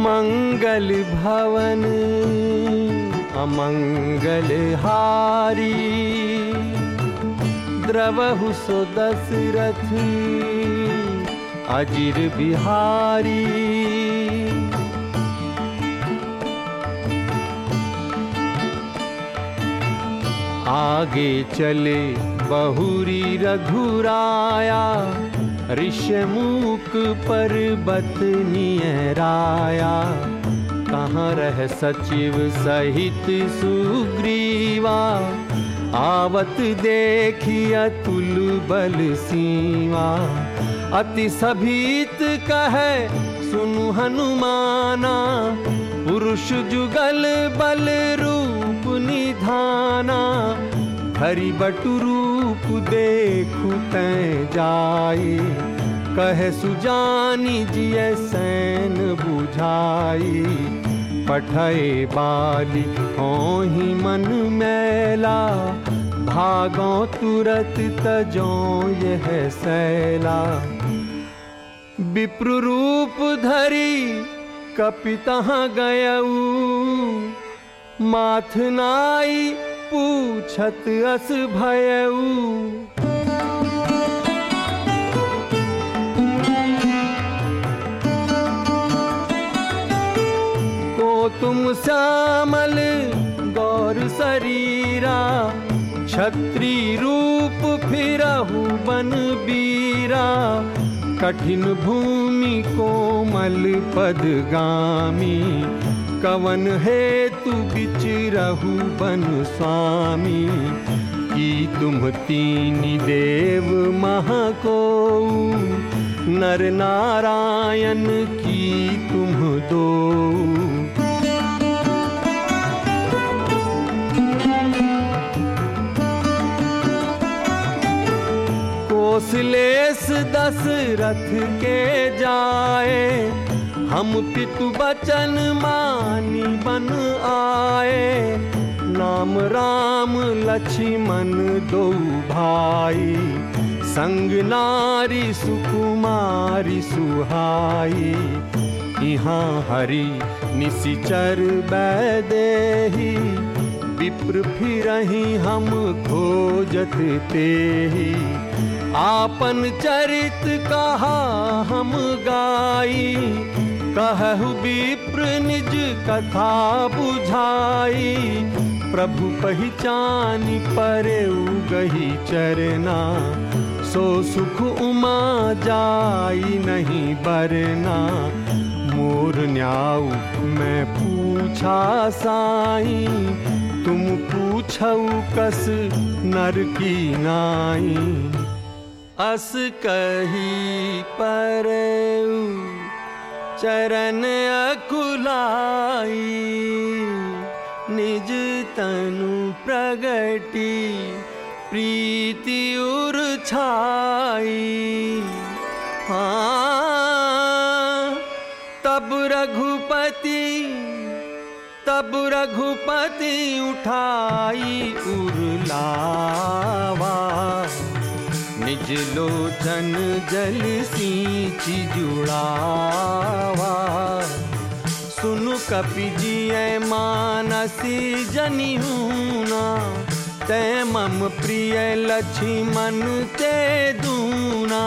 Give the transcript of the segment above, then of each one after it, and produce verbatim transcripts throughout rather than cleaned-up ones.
मंगल भवन अमंगल हारी, द्रवहु सो दशरथ अजिर बिहारी। आगे चले बहुरी रघुराया, ऋषमुख पर्वत नियराया। कहाँ रह सचिव सहित सुग्रीवा, आवत देखी अतुल बल सीवा। अति सभीत कहे सुनु हनुमाना, पुरुष जुगल बल रूप निधाना। हरि बटु रूप देखु तैं जाई, कहे सुजानी जिय सैन बुझाई। पठय बाली होहि मन मैला, भागो तुरत तजो यह सैला। विप्र रूप धरी कपि तहाँ गयऊ, माथ नाई पूछत अस भयऊ। को तुम श्यामल गौर शरीरा, क्षत्रि रूप फिरहु बन बीरा। कठिन भूमि कोमल पदगामी, कवन हेतु बिचरहु बन स्वामी। की तुम तीन देव महकोऊ, नर नारायण की तुम दोऊ। कौशलेश दशरथ के जाए, हम पितु बचन मानी बन आए। नाम राम लक्ष्मण दो भाई, संग नारी सुकुमारी सुहाई। यहाँ हरि निशिचर बैदेही, विप्र फिरहि हम खोजत तेहि। आपन चरित कहा हम गाई, कहु विप्र निज कथा बुझाई। प्रभु पहिचानि परेउ गही चरना, सो सुख उमा जाई नहीं बरना। मोर न्याऊ मैं पूछा साई, तुम पूछऊ कस नर की नाई। अस कही परेउ चरण अकुलाई, निज तनु प्रगति प्रीति उर छाई। हाँ तब रघुपति तब रघुपति उठाई उरलावा। निज लोचन जल सींचि जुड़ावा। सुनु कपि जिय मानसी जनि हूना, तै मम प्रिय लक्ष्मण ते दूना।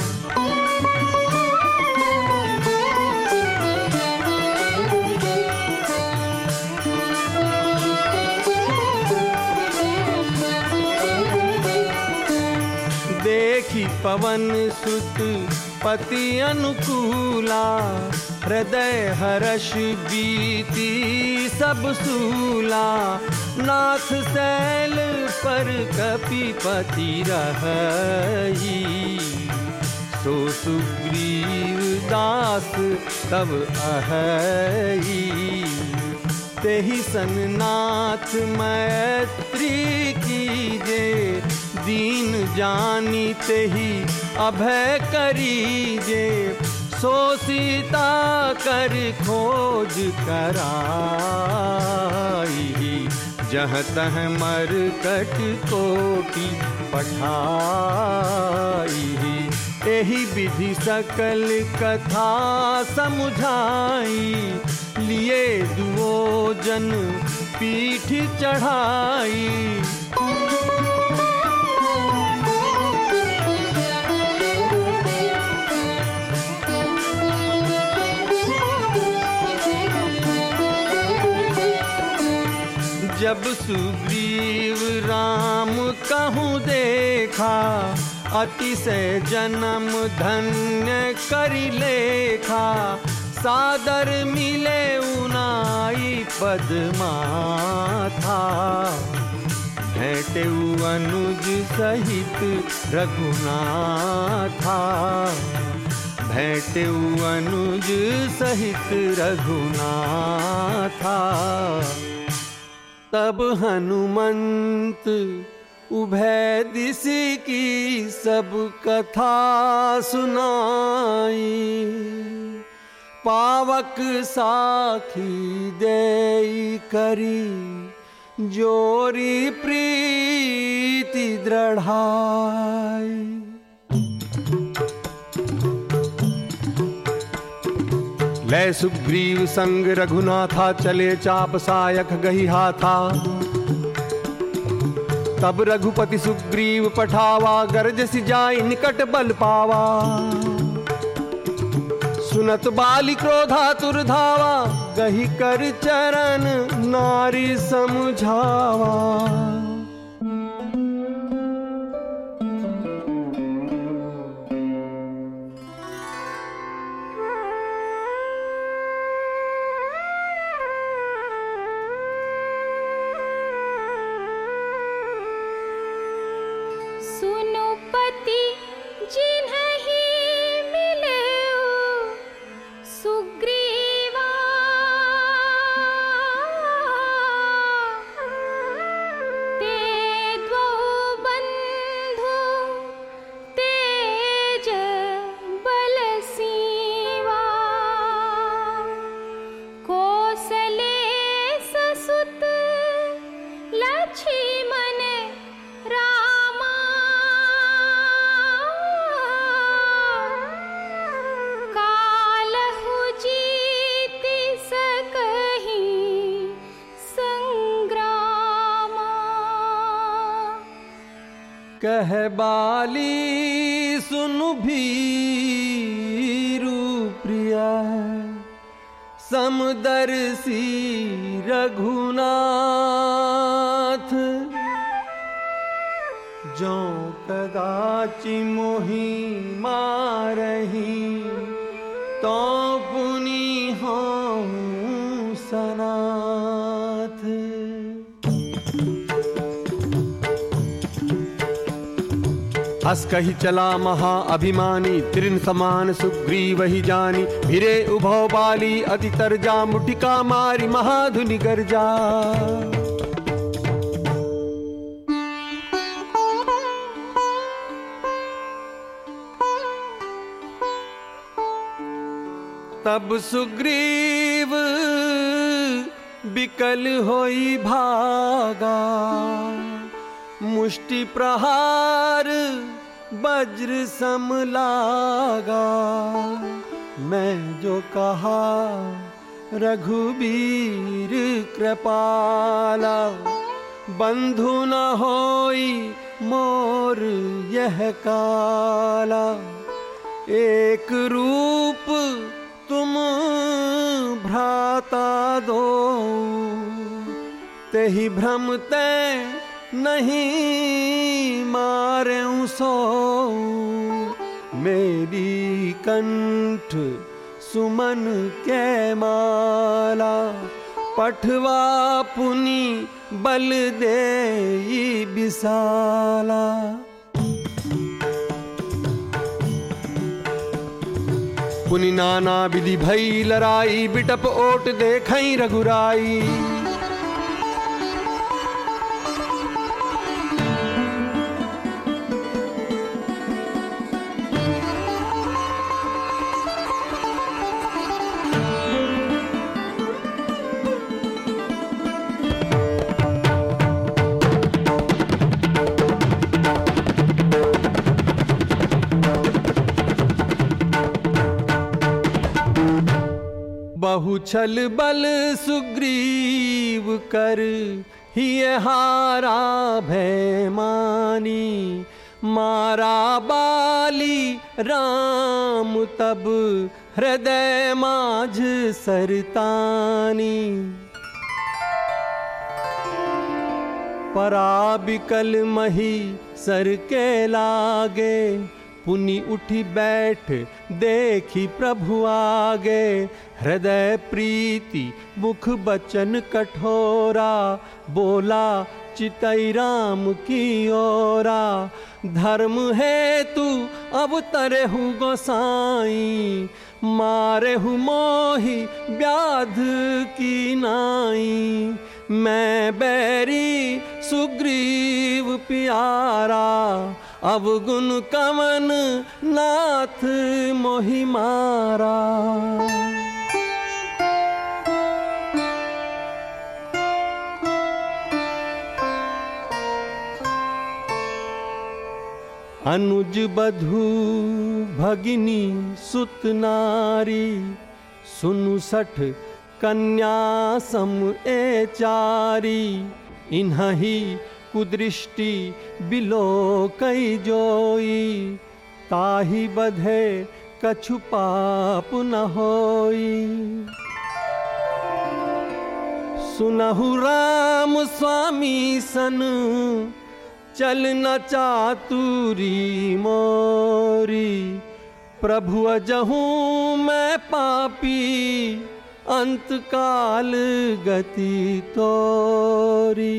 देखी पवन सुत पति अनुकूला, हृदय हर्ष बीती सब सूला। नाथ शैल पर कपिपति रहई, सो सुग्रीव दास तब अहई। तेहि सन नाथ मैत्री कीजे, दीन जानी तेहि अभय करीजे। सो सीता कर खोज कराई, जहाँ तह मरकट कोटि पठाई। यही विधि सकल कथा समुझाई, लिए दुओजन पीठ चढ़ाई। जब सुग्रीव राम कहूँ देखा, अतिशय जन्म धन्य करि लेखा। सादर मिले उनाई पद माथा, भेंटेउ अनुज सहित रघुनाथा। भेंटेउ अनुज सहित रघुनाथा। तब हनुमंत उभय दिश की सब कथा सुनाई। पावक साखी देई करी, जोरी प्रीति दृढ़ाई। लय सुग्रीव संग रघुनाथा, चले चाप सायक गही हाथा। तब रघुपति सुग्रीव पठावा, गरजसि जाई निकट बल पावा। सुनत बाली क्रोधातुर धावा, गही कर चरण नारी समुझावा। कह बाली सुनु भीरु प्रिया, समदर्शी रघुनाथ। जो कदाचि मोहि मारही, तो पुनि होऊं सनाथ। हस कही चला महा अभिमानी, तृण समान सुग्रीव ही जानी। भिरे उभौ बाली अति तरजा, मुटिका मारी महाधुनि गर्जा। तब सुग्रीव बिकल होई भागा, मुष्टि प्रहार वज्र सम लागा। मैं जो कहा रघुबीर कृपाला, बंधु न होई मोर यह काला। एक रूप तुम भ्राता दो, तेहि भ्रम ते नहीं मारें सो। मेरी कंठ सुमन के माला, पठवा पुनि बल देई विशाला। पुनि नाना विधि भई लड़ाई, बिटप ओट देखई रघुराई। बहु छल बल सुग्रीव कर ही हारा भय मानी, मारा बाली राम तब हृदय माझ सरतानी। पराबिकल मही सर के लागे, पुनि उठी बैठ देखी प्रभु आगे। हृदय प्रीति मुख बचन कठोरा, बोला चितई राम की ओरा। धर्म है तू अब तरहु गोसाई, मारेहु मोहि व्याध की नाई। मैं बैरी सुग्रीव प्यारा, अवगुण कवन नाथ मोहि मारा। अनुज बधू भगिनी सुत नारी, सुनु सठ कन्या सम ए चारी। इन्हि कुदृष्टि बिलो कई जोई, ताहि बधे कछु पाप न होई। सुनहु राम स्वामी सन, चल न चातुरी मोरी। प्रभु अजहूँ मैं पापी, अंत काल गति तोरी।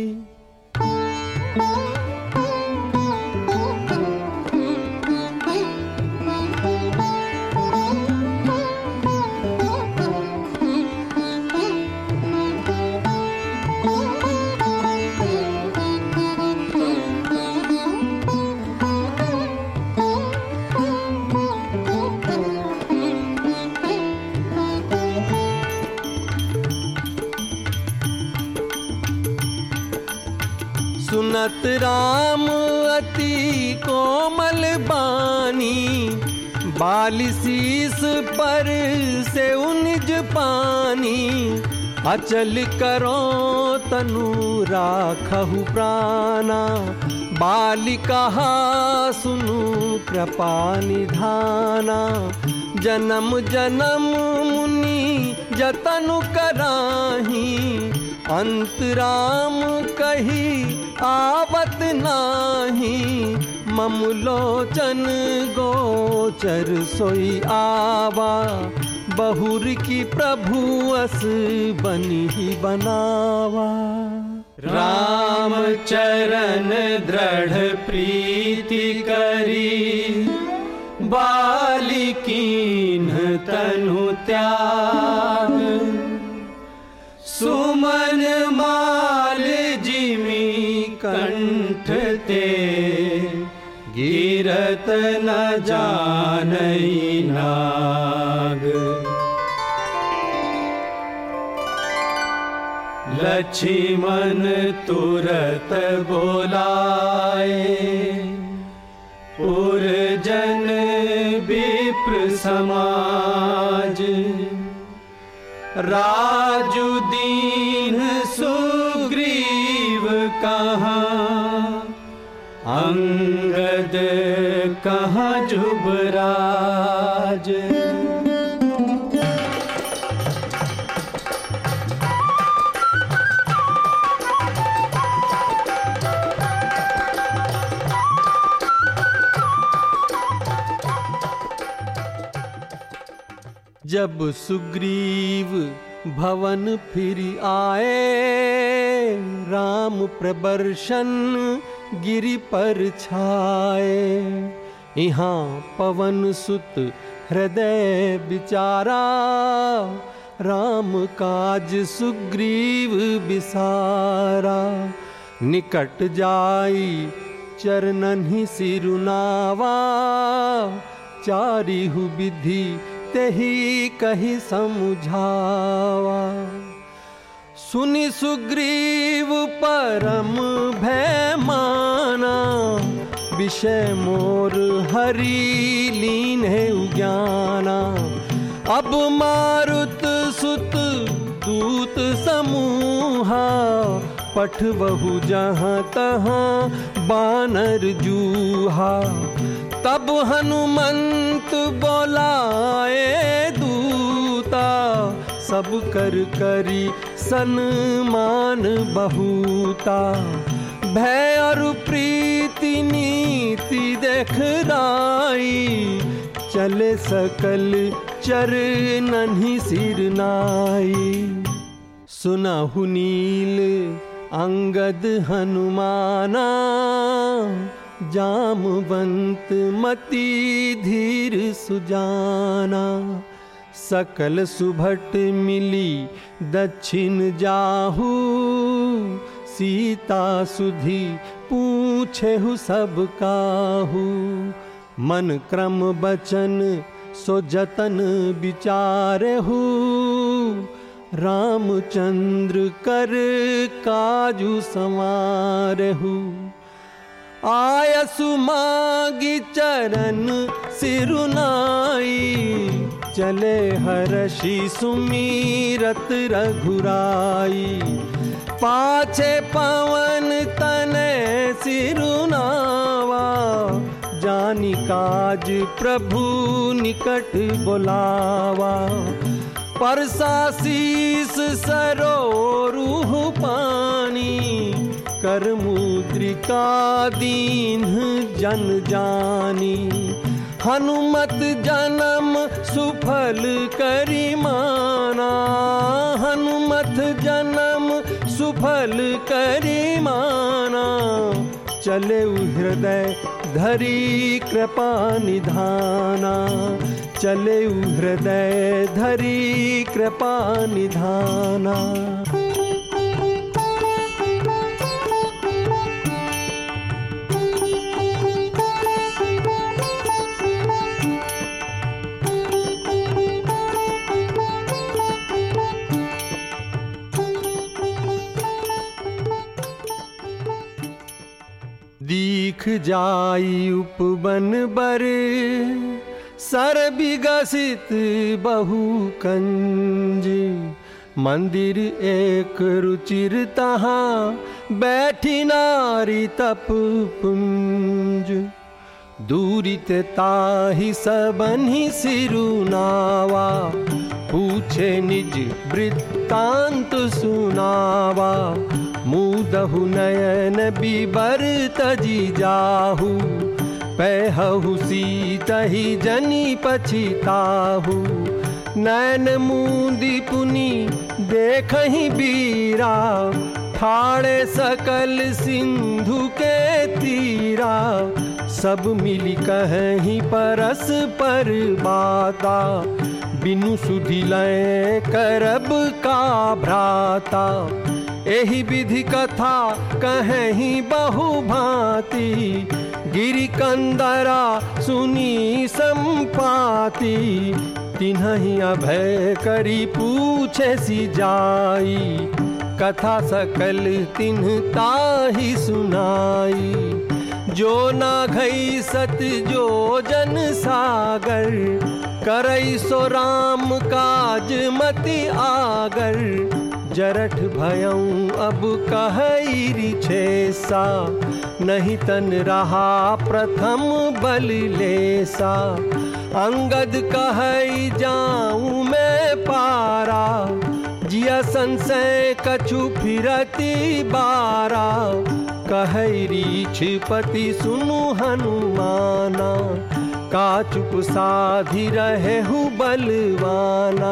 सुनत राम अति कोमल बानी, बाली शीस पर से उनिज पानी। अचल करो तनु राखहु प्राणा, बाली कहा सुनु कृपा निधाना। जन्म जन्म मुनि जतनु कराही, अंत राम कही आवत नाही। मम लोचन गोचर सोई आवा, बहुर की प्रभु अस बनी ही बनावा। राम चरण दृढ़ प्रीति करी, बाली कीन्ह तनु त्याग। सुमन माल जिमी कंठ ते, गिरत न जानई नाग। लक्ष्मण तुरत बोलाए, पुरजन विप्र समाज। राजु दीन सुग्रीव कहाँ, अंगद कहाँ जुबराज। जब सुग्रीव भवन फिर आए, राम प्रबर्शन गिरि पर छाए। यहाँ पवन सुत हृदय विचारा, राम काज सुग्रीव बिसारा। निकट जाई चरणन ही सिरुनावा, चारिहु विधि तेहि कहि समझावा। सुनि सुग्रीव परम भय माना, विषय मोर हरि लीन है उज्ञाना। अब मारुत सुत दूत समूहा, पठबहु जहाँ तहाँ बानर जूहा। तब हनुमंत बोलाए दूता, सब कर करी सन्मान बहुता। भय और प्रीति नीति देखराई, चले सकल चरणहि सिर नाई। सुनहु नील अंगद हनुमाना, जामवंत मति धीर सुजाना। सकल सुभट मिली दक्षिण जाहू, सीता सुधी पूछेहु सब काहू। मन क्रम बचन सो जतन विचारेहु, रामचंद्र कर काजू संवारेहु। आयसु मागी चरण सिरुनाई, चले हर्षि सुमीरत रघुराई। पाछे पवन तने सिरुनावा, जानी काज प्रभु निकट बुलावा। परसा शीस सरोरुह पानी, कर मुद्रिका दीन जन जानी। हनुमत जन्म सुफल करी माना, हनुमत जन्म सुफल करी माना। चले हृदय धरी कृपा निधाना, चले हृदय धरी कृपा निधाना। दीख जाई उपवन बर, सर विगसित बहु कंज। मंदिर एक रुचिर तहाँ, बैठी नारी तप पुंज। दूरित ताहि सबन्हि सिरुनावा, पूछे निज वृत्तांत सुनावा। मुदहु नयन बिबर तजी जाहू, पैहु सीतहि जनि पछिताहू। नैन मूंदी पुनि देखहि बीरा, ठाड़े सकल सिंधु के तीरा। सब मिली कहीं परस पर बाता, बिनु सुधि लय करब का भ्राता। एहि विधि कथा कहीं बहु भांति, गिरि कंदरा सुनी संपाति। तिन्हि अभय करी पूछे सी जाई, कथा सकल तिन्ह ताहि सुनाई। जो ना घई सत जो जन सागर, करई सो राम काज मति आगर। जरठ भयऊं अब कहई रिछेसा, नहीं तन रहा प्रथम बल लेसा। अंगद कहई जाऊं मैं पारा, जिया संशय कछु फिरती बारा। कहई रीछ पति सुनु हनुमाना, का चुप साधि रहेहु बलवाना।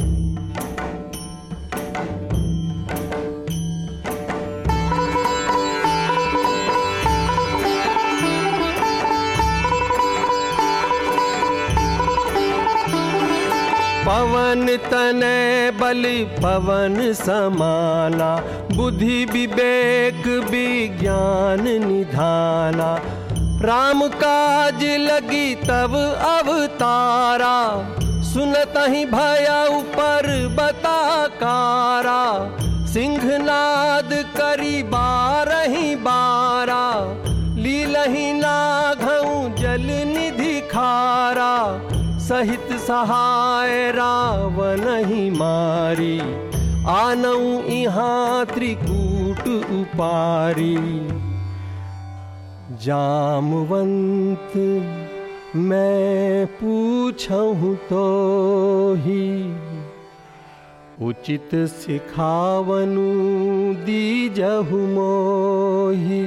पवन तनय बल पवन समाना, बुद्धि विवेक विज्ञान निधाना। राम काज लगी तब अवतारा, सुनतहि भयउ पर्वता कारा। सिंहनाद करी बारहि बारा, लीलहि नाघउ जल निधि खारा। सहित सहाय रावण ही मारी, आनऊ इहाँ त्रिकूट उपारी। जामवंत मैं पूछहु तो ही, उचित सिखावनु दीजहु मोही।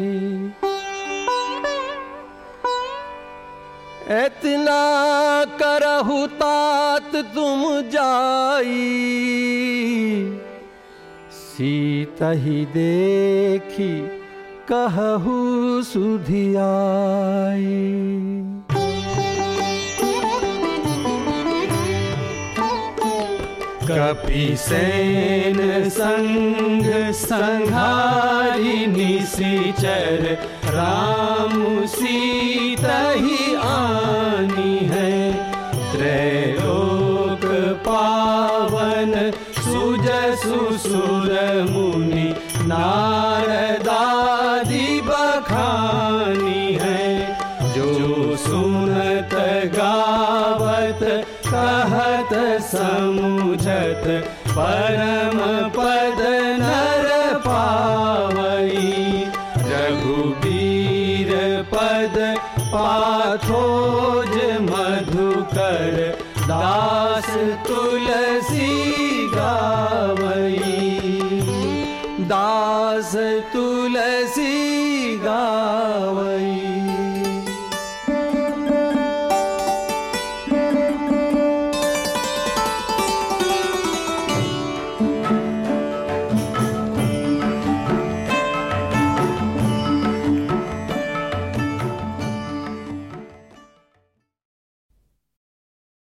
एतना करहु तात तुम जाई, सीता ही देखी कहहु सुधियाई। कपिसेन संग संहारी निशिचर, राम सीता ही आनी है। त्रैलोक पावन सुजसु सुर मुनि, नारदादि बखानी है। जो सुनत गावत कहत समुझत, परम पद नर पावई। रघुबीर पद पाथोज मधुकर, दास तुलसी गावई। दास तुलसी गावई।